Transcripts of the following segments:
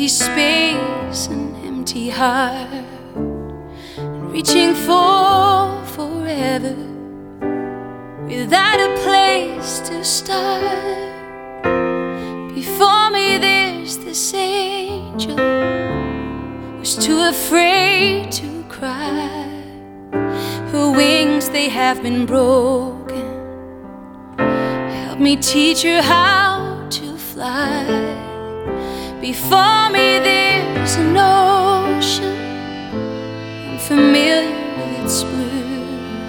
empty space, an empty heart, reaching for forever without a place to start. Before me there's this angel who's too afraid to cry. Her wings, they have been broken. Help me teach her how to fly. Before me there's an ocean, I'm familiar with its blue.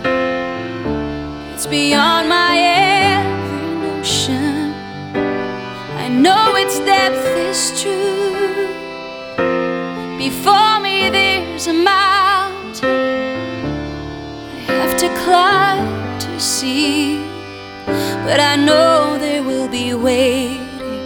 It's beyond my every notion, I know its depth is true. Before me there's a mountain I have to climb to see, but I know there will be waiting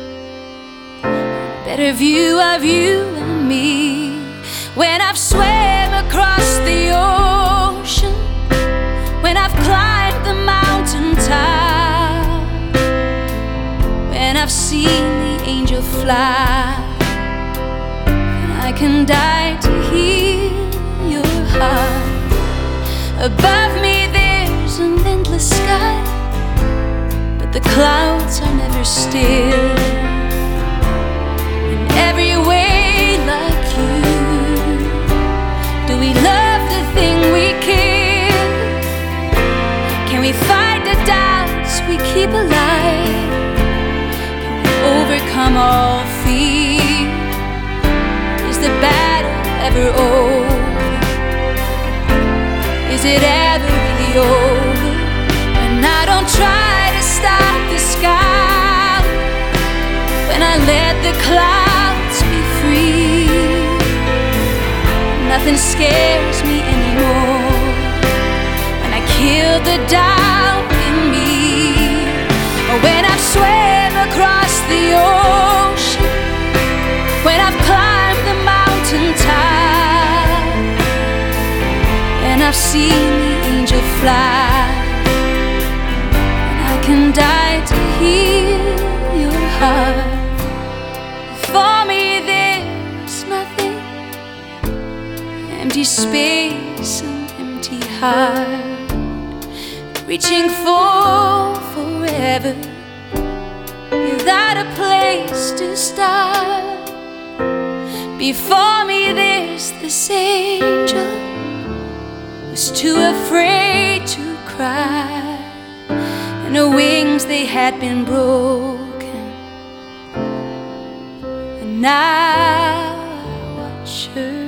a better view of you and me. When I've swam across the ocean, when I've climbed the mountain top, when I've seen the angel fly, then I can die to heal your heart. Above me there's an endless sky, but the clouds are never still. In every way like you, do we love the thing we kill? Can we fight the doubts we keep alive? Can we overcome all fear? Is the battle ever over? Is it ever really over? When I don't try to stop the sky, when I let the clouds be free, nothing scares me anymore. When I kill the doubt in me, when I've swam across the ocean, when I've climbed the mountain top, and I've seen the angel fly, and I can die to heal your heart. For me there's nothing, empty space, an empty heart, reaching for forever without a place to start. Before me there's this angel who's too afraid to cry, and her wings, they had been broken, and now I watch her